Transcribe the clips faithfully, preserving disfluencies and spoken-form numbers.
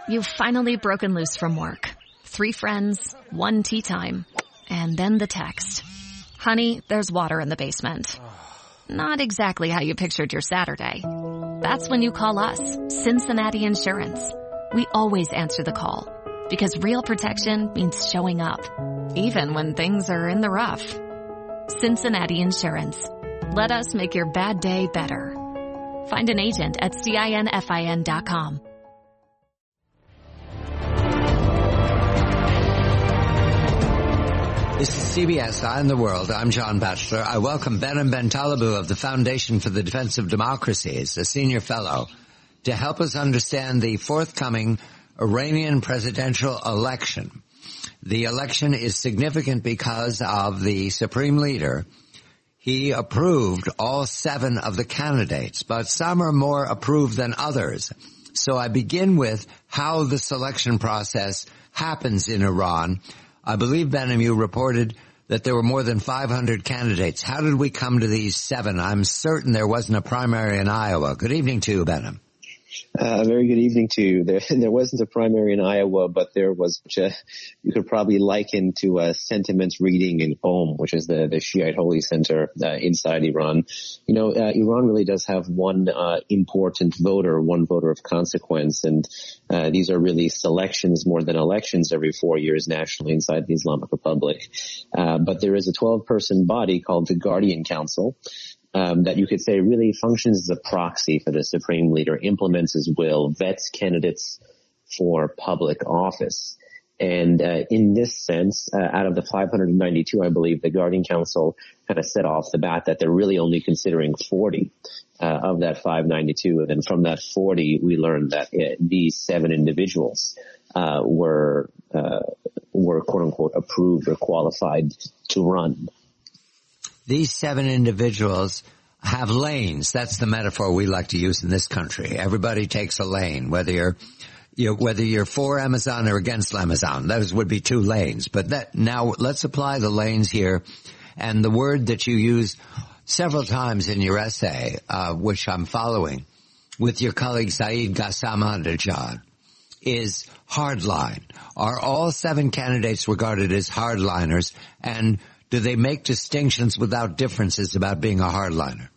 You've finally broken loose from work. Three friends, one tea time, and then the text. Honey, there's water in the basement. Not exactly how you pictured your Saturday. That's when you call us, Cincinnati Insurance. We always answer the call, because real protection means showing up, even when things are in the rough. Cincinnati Insurance. Let us make your bad day better. Find an agent at cinfin dot com. This is C B S Eye on the World. I'm John Batchelor. I welcome Behnam Bentaleb of the Foundation for the Defense of Democracy as a senior fellow to help us understand the forthcoming Iranian presidential election. The election is significant because of the supreme leader. He approved all seven of the candidates, but some are more approved than others. So I begin with how the selection process happens in Iran. I believe, Behnam, you reported that there were more than five hundred candidates. How did we come to these seven? I'm certain there wasn't a primary in Iowa. Good evening to you, Behnam. Uh, very good evening to you. There, there wasn't a primary in Iowa, but there was, which, uh, you could probably liken to a sentiments reading in Qom, which is the, the Shiite holy center uh, inside Iran. You know, uh, Iran really does have one uh, important voter, one voter of consequence, and uh, these are really selections more than elections every four years nationally inside the Islamic Republic. Uh, but there is a twelve-person body called the Guardian Council. Um, that you could say really functions as a proxy for the supreme leader, implements his will, vets candidates for public office. And uh, in this sense, uh, out of the five hundred ninety-two, I believe, the Guardian Council kind of said off the bat that they're really only considering forty uh, of that five ninety-two. And then from that forty, we learned that it, these seven individuals uh, were, uh, were quote-unquote approved or qualified to run. These seven individuals have lanes. That's the metaphor we like to use in this country. Everybody takes a lane, whether you're, you know, whether you're for Amazon or against Amazon. Those would be two lanes. But that, now let's apply the lanes here. And the word that you use several times in your essay, uh, which I'm following with your colleague Saeed Ghassamadejad, is hardline. Are all seven candidates regarded as hardliners, and do they make distinctions without differences about being a hardliner?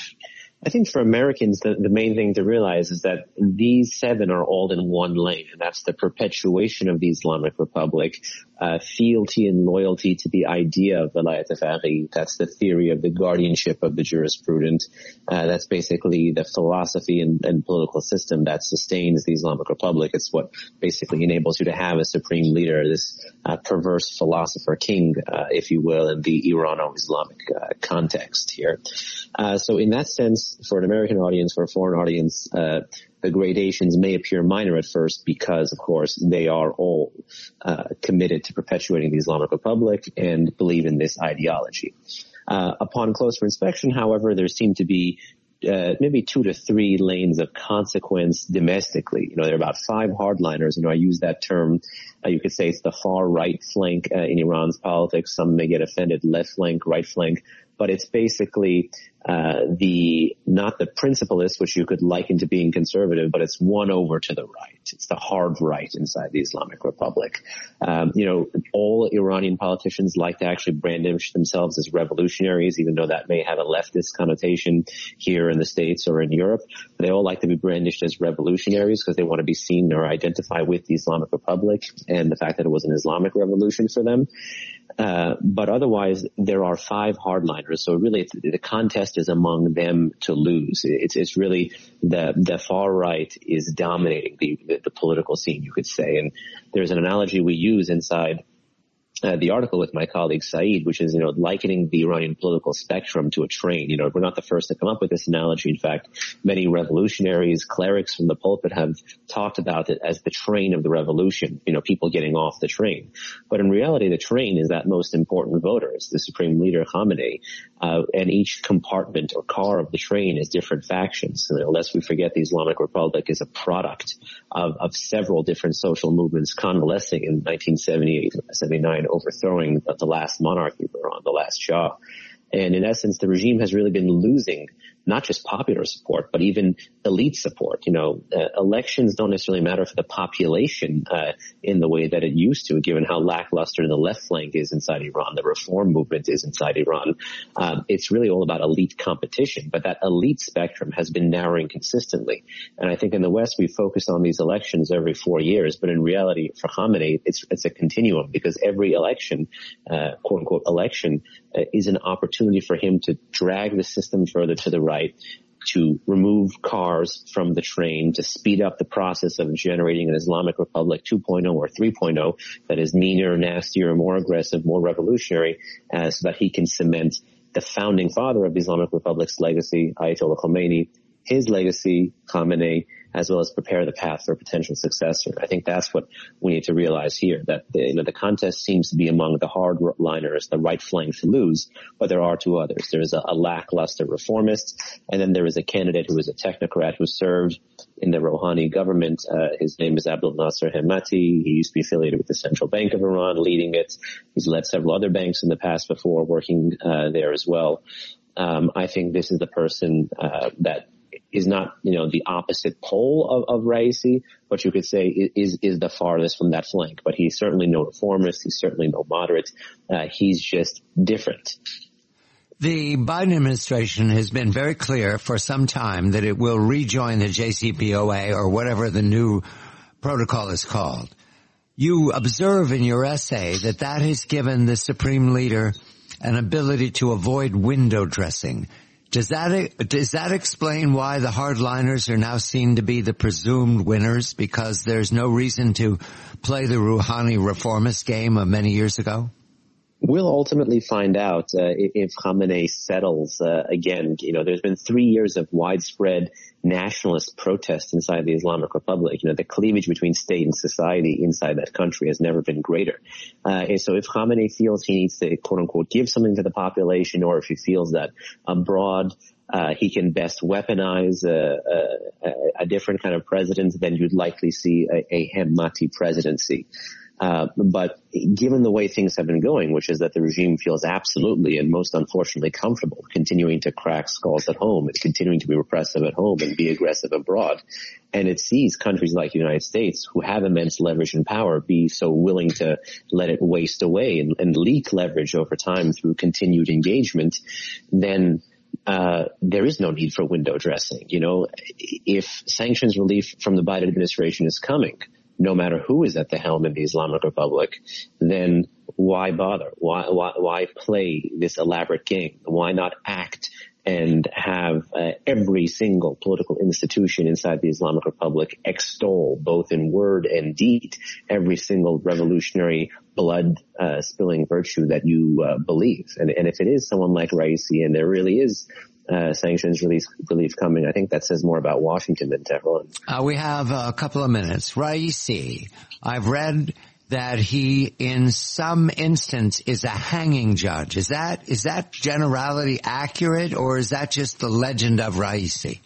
I think for Americans, the, the main thing to realize is that these seven are all in one lane, and that's the perpetuation of the Islamic Republic, uh, fealty and loyalty to the idea of Velayat al-Faqih. That's the theory of the guardianship of the jurisprudent. Uh, that's basically the philosophy and, and political system that sustains the Islamic Republic. It's what basically enables you to have a supreme leader, this uh, perverse philosopher king, uh, if you will, in the Irano-Islamic uh, context here. Uh, so in that sense, for an American audience, for a foreign audience, uh, the gradations may appear minor at first because, of course, they are all uh, committed to perpetuating the Islamic Republic and believe in this ideology. Uh, upon closer inspection, however, there seem to be uh, maybe two to three lanes of consequence domestically. You know, there are about five hardliners. You know, I use that term. Uh, you could say it's the far right flank uh, in Iran's politics. Some may get offended, left flank, right flank. But it's basically uh the not the principalist, which you could liken to being conservative, but it's one over to the right. It's the hard right inside the Islamic Republic. Um, you know, all Iranian politicians like to actually brandish themselves as revolutionaries, even though that may have a leftist connotation here in the States or in Europe. They all like to be brandished as revolutionaries because they want to be seen or identify with the Islamic Republic and the fact that it was an Islamic revolution for them. Uh, but otherwise, there are five hardliners. So really, it's, the contest is among them to lose. It's, it's really the, the far right is dominating the, the, the political scene, you could say. And there's an analogy we use inside Uh, the article with my colleague Saeed, which is, you know, likening the Iranian political spectrum to a train. You know, we're not the first to come up with this analogy. In fact, many revolutionaries, clerics from the pulpit have talked about it as the train of the revolution, you know, people getting off the train. But in reality, the train is that most important voter. It's the supreme leader, Khamenei. Uh, and each compartment or car of the train is different factions. So, lest we forget, the Islamic Republic is a product of, of several different social movements convalescing in nineteen seventy-eight, seventy-nine, overthrowing the last monarchy, on the last Shah. And in essence, the regime has really been losing not just popular support, but even elite support. You know, uh, elections don't necessarily matter for the population uh, in the way that it used to, given how lackluster the left flank is inside Iran, the reform movement is inside Iran. Um, it's really all about elite competition, but that elite spectrum has been narrowing consistently. And I think in the West, we focus on these elections every four years, but in reality, for Khamenei, it's, it's a continuum, because every election, uh, quote unquote election, uh, is an opportunity for him to drag the system further to the right, to remove cars from the train, to speed up the process of generating an Islamic Republic two point oh or three point oh that is meaner, nastier, more aggressive, more revolutionary, uh, so that he can cement the founding father of the Islamic Republic's legacy, Ayatollah Khomeini, his legacy, Khamenei, as well as prepare the path for a potential successor. I think that's what we need to realize here, that the, you know, the contest seems to be among the hardliners, the right flank to lose, but there are two others. There is a, a lackluster reformist, and then there is a candidate who is a technocrat who served in the Rouhani government. Uh, his name is Abdel Nasser Hemmati. He used to be affiliated with the Central Bank of Iran, leading it. He's led several other banks in the past before, working uh, there as well. Um, I think this is the person uh, that is not, you know, the opposite pole of, of Raisi, but you could say is is the farthest from that flank. But he's certainly no reformist. He's certainly no moderate. Uh, he's just different. The Biden administration has been very clear for some time that it will rejoin the J C P O A, or whatever the new protocol is called. You observe in your essay that that has given the supreme leader an ability to avoid window dressing. Does that, does that explain why the hardliners are now seen to be the presumed winners, because there's no reason to play the Rouhani reformist game of many years ago? We'll ultimately find out uh, if Khamenei settles uh, again. You know, there's been three years of widespread nationalist protest inside the Islamic Republic. You know, the cleavage between state and society inside that country has never been greater. Uh, and so if Khamenei feels he needs to, quote unquote, give something to the population, or if he feels that abroad uh, he can best weaponize a, a, a different kind of president, then you'd likely see a, a Hemmati presidency. Uh, but given the way things have been going, which is that the regime feels absolutely and most unfortunately comfortable continuing to crack skulls at home and continuing to be repressive at home and be aggressive abroad, and it sees countries like the United States, who have immense leverage and power, be so willing to let it waste away and, and leak leverage over time through continued engagement, then Uh, there is no need for window dressing. You know, if sanctions relief from the Biden administration is coming, no matter who is at the helm in the Islamic Republic, then why bother? Why, why, why play this elaborate game? Why not act and have uh, every single political institution inside the Islamic Republic extol, both in word and deed, every single revolutionary blood uh, spilling virtue that you uh, believe? And, and if it is someone like Raisi, and there really is Uh, sanctions relief, relief coming, I think that says more about Washington than Tehran. Uh, we have a couple of minutes. Raisi, I've read that he, in some instance, is a hanging judge. Is that, is that generality accurate, or is that just the legend of Raisi?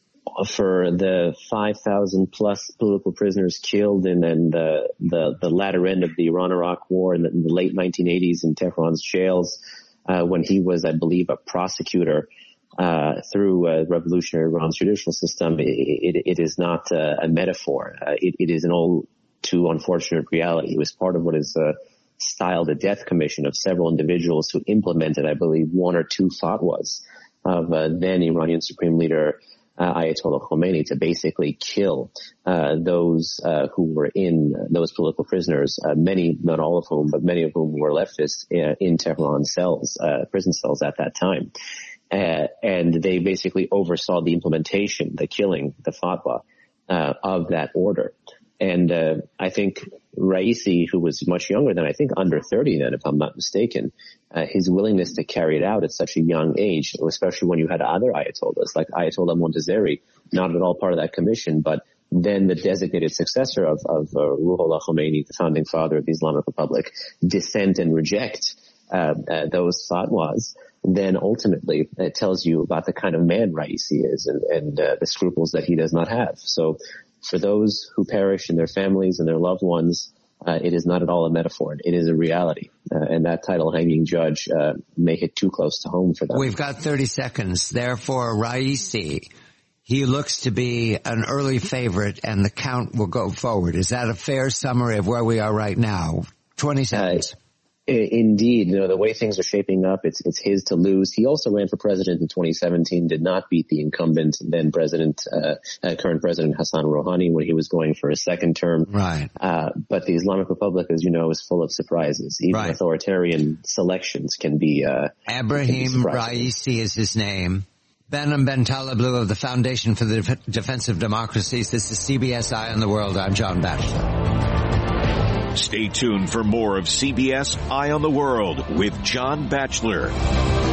For the five thousand plus political prisoners killed and then the, the, the latter end of the Iran-Iraq war in the, in the late nineteen eighties in Tehran's jails, uh, when he was, I believe, a prosecutor, Uh, through uh, revolutionary Iran's judicial system, it, it, it is not uh, a metaphor. Uh, it, it is an all too unfortunate reality. It was part of what is uh, styled a death commission of several individuals who implemented, I believe, one or two fatwas of uh, then Iranian Supreme Leader uh, Ayatollah Khomeini to basically kill uh, those uh, who were in uh, those political prisoners, uh, many, not all of whom, but many of whom were leftists uh, in Tehran cells, uh, prison cells at that time. Uh, and they basically oversaw the implementation, the killing, the fatwa, uh, of that order. And, uh, I think Raisi, who was much younger than, I think under thirty then, if I'm not mistaken, uh, his willingness to carry it out at such a young age, especially when you had other Ayatollahs, like Ayatollah Montazeri, not at all part of that commission, but then the designated successor of, of, uh, Ruhollah Khomeini, the founding father of the Islamic Republic, dissent and reject, uh, uh those fatwas, then ultimately it tells you about the kind of man Raisi is and, and uh, the scruples that he does not have. So for those who perish and their families and their loved ones, Uh, it is not at all a metaphor. It is a reality. Uh, and that title, hanging judge, uh, may hit too close to home for them. We've got thirty seconds. Therefore, Raisi, he looks to be an early favorite, and the count will go forward. Is that a fair summary of where we are right now? twenty seconds. Uh, Indeed, you know, the way things are shaping up, it's it's his to lose. He also ran for president in twenty seventeen, did not beat the incumbent, then president, uh, uh, current president Hassan Rouhani when he was going for a second term. Right. Uh, but the Islamic Republic, as you know, is full of surprises. Even right. authoritarian selections can be, uh, Ibrahim Raisi is his name. Behnam Bentaleblu of the Foundation for the Def- Defense of Democracies. This is C B S Eye on the World. I'm John Batchelor. Stay tuned for more of C B S Eye on the World with John Batchelor.